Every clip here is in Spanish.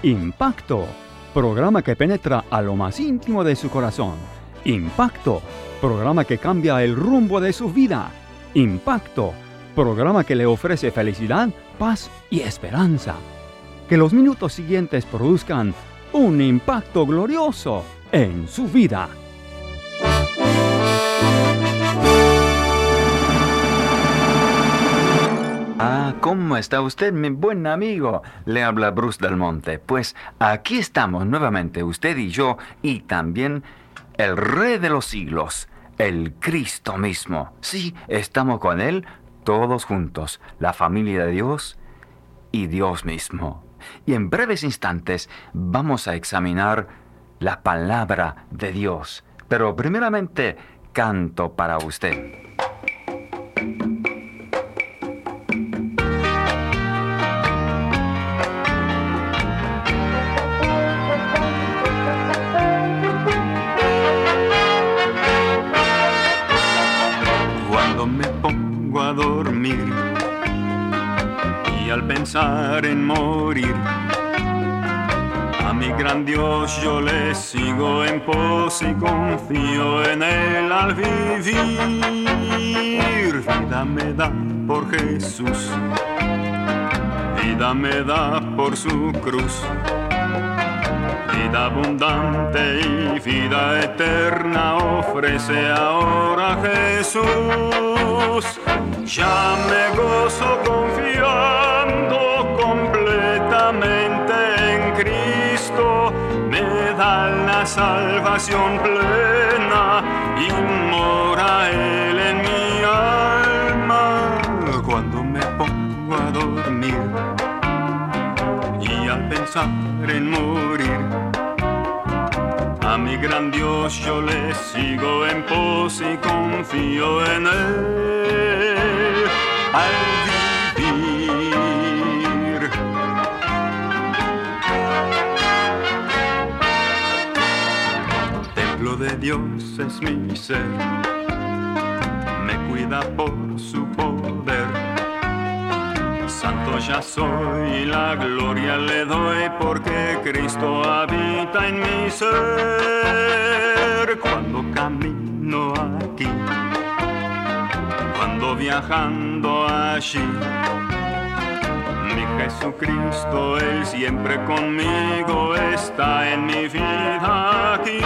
Impacto, programa que penetra a lo más íntimo de su corazón. Impacto, programa que cambia el rumbo de su vida. Impacto, programa que le ofrece felicidad, paz y esperanza. Que los minutos siguientes produzcan un impacto glorioso en su vida. ¿Cómo está usted, mi buen amigo? Le habla Bruce Del Monte. Pues aquí estamos nuevamente, usted y yo, y también el Rey de los siglos, el Cristo mismo. Sí, estamos con Él todos juntos, la familia de Dios y Dios mismo. Y en breves instantes vamos a examinar la palabra de Dios. Pero primeramente, canto para usted. A dormir y al pensar en morir, a mi gran Dios yo le sigo en pos y confío en Él al vivir. Vida me da por Jesús, vida me da por su cruz, vida abundante y vida eterna ofrece ahora Jesús. Ya me gozo confiando completamente en Cristo, me da la salvación plena y mora Él en mi alma. Cuando me pongo a dormir y al pensar en morir, a mi gran Dios yo le sigo en pos y confío en Él al vivir. Templo de Dios es mi ser, me cuida por su poder. Santo ya soy y la gloria le doy porque Cristo habita en mi ser. Cuando camino aquí, cuando viajando allí, mi Jesucristo, Él siempre conmigo está en mi vida aquí.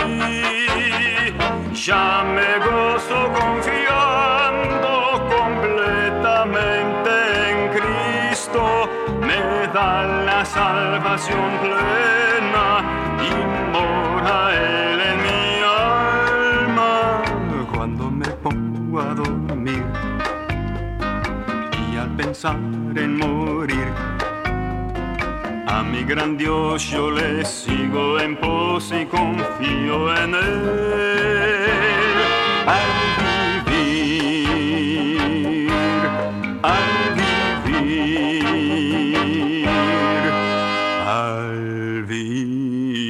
Ya me gozo confiando completamente en Cristo, me da la salvación plena y mora Él en mi alma. Cuando me pongo a dormir y al pensar en morir, a mi gran Dios yo le sigo en pos y confío en Él al vivir, al vivir, al vivir.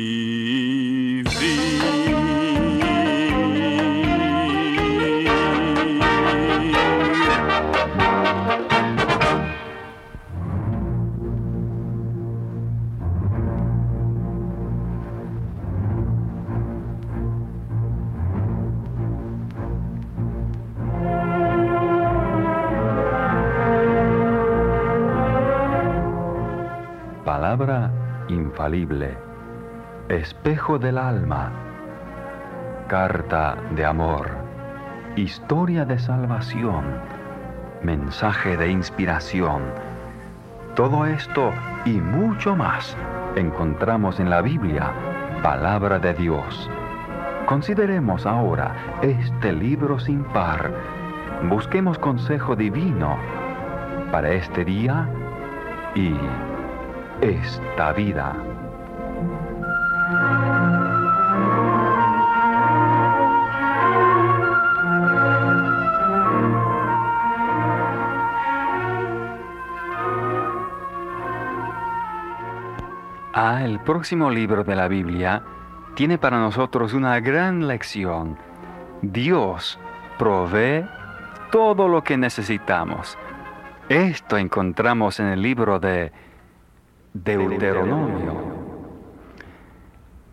Palabra infalible, espejo del alma, carta de amor, historia de salvación, mensaje de inspiración. Todo esto y mucho más encontramos en la Biblia, palabra de Dios. Consideremos ahora este libro sin par. Busquemos consejo divino para este día y esta vida. El próximo libro de la Biblia tiene para nosotros una gran lección. Dios provee todo lo que necesitamos. Esto encontramos en el libro de Deuteronomio,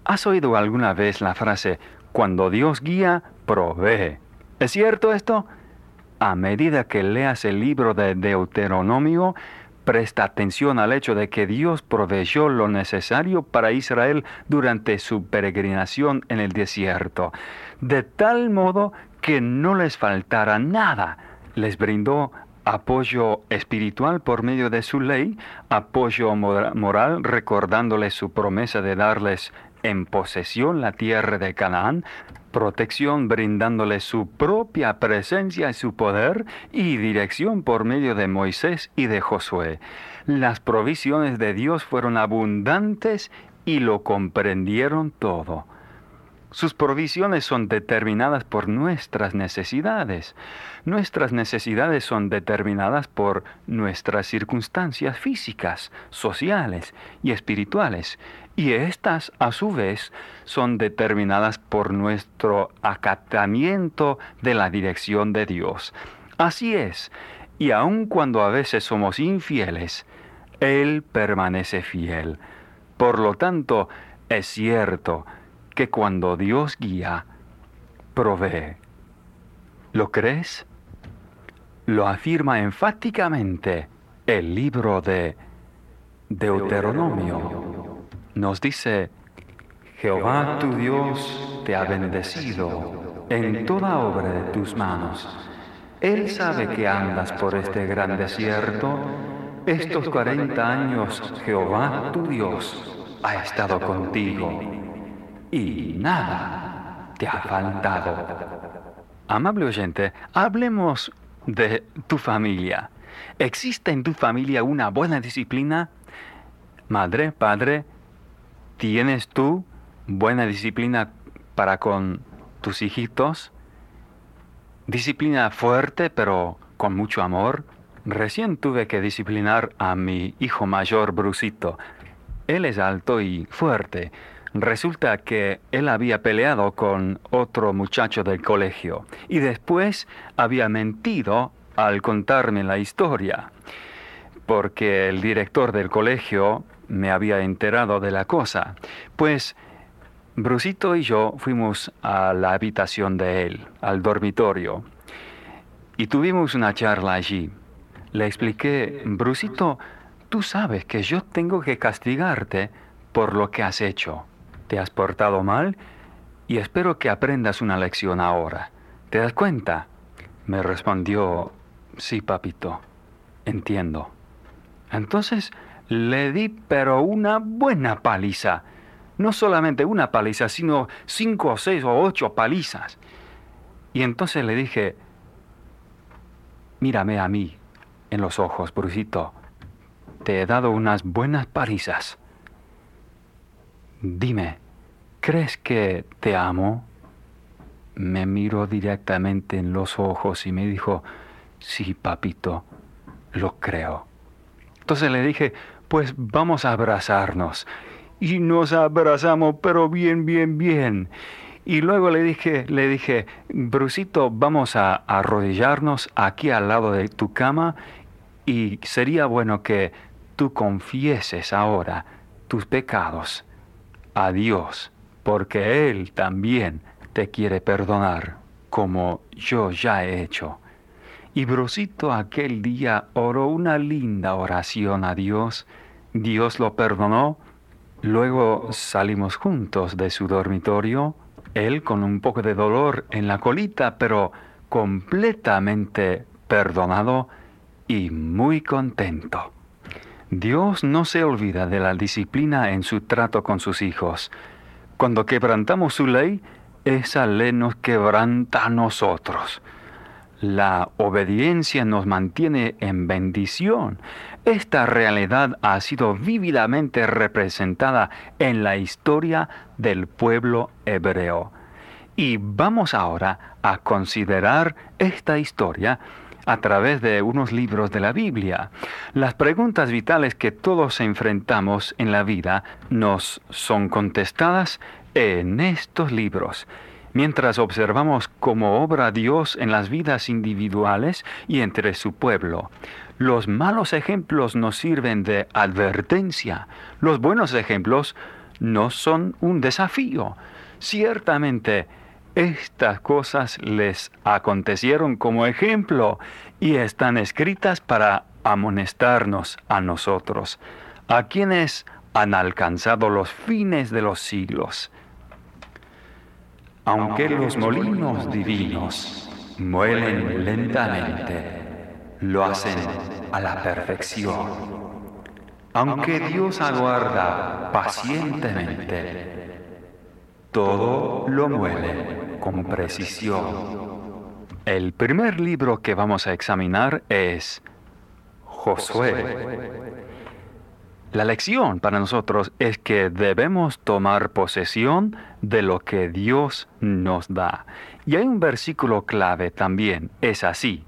¿Has oído alguna vez la frase, cuando Dios guía, provee? ¿Es cierto esto? A medida que leas el libro de Deuteronomio, presta atención al hecho de que Dios proveyó lo necesario para Israel durante su peregrinación en el desierto, de tal modo que no les faltara nada. Les brindó apoyo espiritual por medio de su ley, apoyo moral recordándoles su promesa de darles en posesión la tierra de Canaán, protección brindándoles su propia presencia y su poder, y dirección por medio de Moisés y de Josué. Las provisiones de Dios fueron abundantes y lo comprendieron todo. Sus provisiones son determinadas por nuestras necesidades. Nuestras necesidades son determinadas por nuestras circunstancias físicas, sociales y espirituales. Y estas, a su vez, son determinadas por nuestro acatamiento de la dirección de Dios. Así es, y aun cuando a veces somos infieles, Él permanece fiel. Por lo tanto, es cierto que cuando Dios guía, provee. ¿Lo crees? Lo afirma enfáticamente el libro de Deuteronomio. Nos dice, Jehová tu Dios te ha bendecido en toda obra de tus manos. Él sabe que andas por este gran desierto. Estos 40 años Jehová tu Dios ha estado contigo y nada te ha faltado. Amable oyente, hablemos de tu familia. ¿Existe en tu familia una buena disciplina? Madre, padre, ¿tienes tú buena disciplina para con tus hijitos? Disciplina fuerte, pero con mucho amor. Recién tuve que disciplinar a mi hijo mayor, Brusito. Él es alto y fuerte. Resulta que él había peleado con otro muchacho del colegio y después había mentido al contarme la historia, porque el director del colegio me había enterado de la cosa. Pues Brusito y yo fuimos a la habitación de él, al dormitorio, y tuvimos una charla allí. Le expliqué, Brusito, tú sabes que yo tengo que castigarte por lo que has hecho. Te has portado mal y espero que aprendas una lección ahora. ¿Te das cuenta? Me respondió, sí, papito, entiendo. Entonces le di pero una buena paliza. No solamente una paliza, sino 5 o 6 o 8 palizas. Y entonces le dije, mírame a mí en los ojos, Brusito. Te he dado unas buenas palizas. Dime, ¿crees que te amo? Me miró directamente en los ojos y me dijo, sí, papito, lo creo. Entonces le dije, pues vamos a abrazarnos. Y nos abrazamos, pero bien, bien, bien. Y luego le dije, Brusito, vamos a arrodillarnos aquí al lado de tu cama y sería bueno que tú confieses ahora tus pecados a Dios, porque Él también te quiere perdonar, como yo ya he hecho. Y Brusito aquel día oró una linda oración a Dios. Dios lo perdonó. Luego salimos juntos de su dormitorio, él con un poco de dolor en la colita, pero completamente perdonado y muy contento. Dios no se olvida de la disciplina en su trato con sus hijos. Cuando quebrantamos su ley, esa ley nos quebranta a nosotros. La obediencia nos mantiene en bendición. Esta realidad ha sido vívidamente representada en la historia del pueblo hebreo. Y vamos ahora a considerar esta historia a través de unos libros de la Biblia. Las preguntas vitales que todos enfrentamos en la vida nos son contestadas en estos libros. Mientras observamos cómo obra Dios en las vidas individuales y entre su pueblo. Los malos ejemplos nos sirven de advertencia. Los buenos ejemplos no son un desafío. Ciertamente, estas cosas les acontecieron como ejemplo y están escritas para amonestarnos a nosotros, a quienes han alcanzado los fines de los siglos. Aunque los molinos divinos muelen lentamente, lo hacen a la perfección. Aunque Dios aguarda pacientemente, todo lo muele con precisión. El primer libro que vamos a examinar es Josué. La lección para nosotros es que debemos tomar posesión de lo que Dios nos da. Y hay un versículo clave también, es así: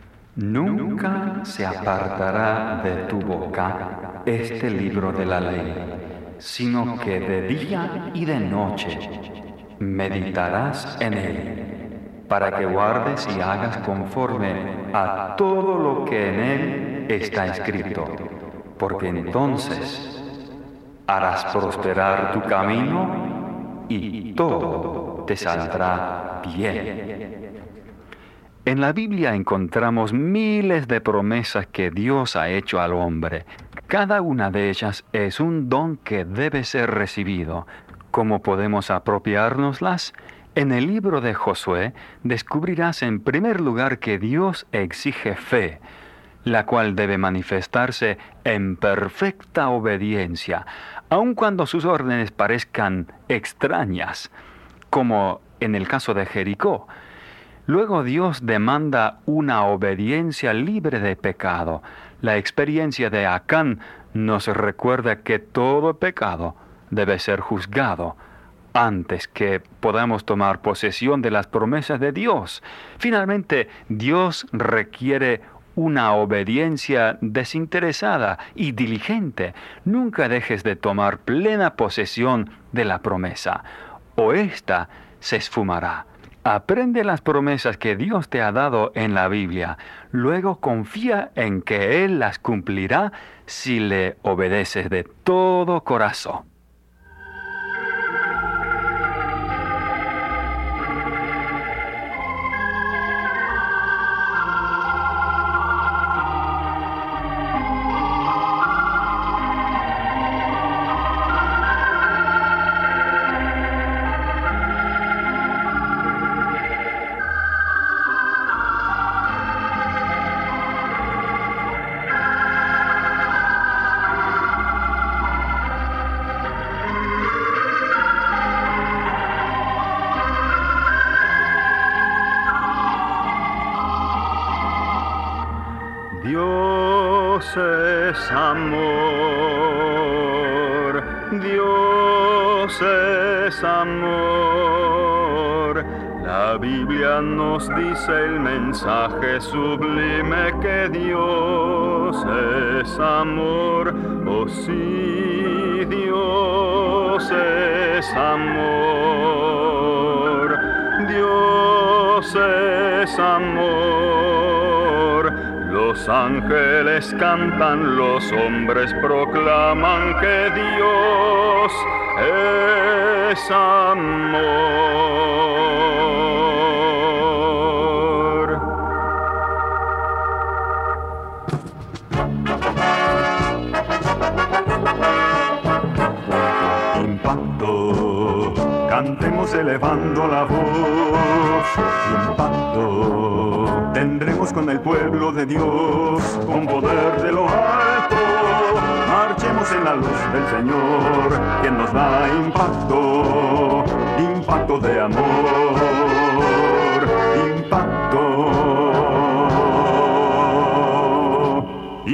nunca se apartará de tu boca este libro de la ley, sino que de día y de noche meditarás en él, para que guardes y hagas conforme a todo lo que en él está escrito, porque entonces harás prosperar tu camino y todo te saldrá bien. En la Biblia encontramos miles de promesas que Dios ha hecho al hombre. Cada una de ellas es un don que debe ser recibido. ¿Cómo podemos apropiárnoslas? En el libro de Josué descubrirás en primer lugar que Dios exige fe, la cual debe manifestarse en perfecta obediencia, aun cuando sus órdenes parezcan extrañas, como en el caso de Jericó. Luego Dios demanda una obediencia libre de pecado. La experiencia de Acán nos recuerda que todo pecado debe ser juzgado antes que podamos tomar posesión de las promesas de Dios. Finalmente, Dios requiere una obediencia desinteresada y diligente. Nunca dejes de tomar plena posesión de la promesa, o ésta se esfumará. Aprende las promesas que Dios te ha dado en la Biblia. Luego confía en que Él las cumplirá si le obedeces de todo corazón. Dios es amor, Dios es amor. La Biblia nos dice el mensaje sublime que Dios es amor. Oh sí, Dios es amor, Dios es amor. Los ángeles cantan, los hombres proclaman que Dios es amor. Impacto, cantemos elevando la voz. Impacto, tendremos con el pueblo de Dios, con poder de lo alto. Marchemos en la luz del Señor, quien nos da impacto, impacto de amor,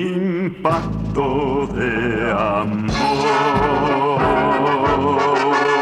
impacto de amor.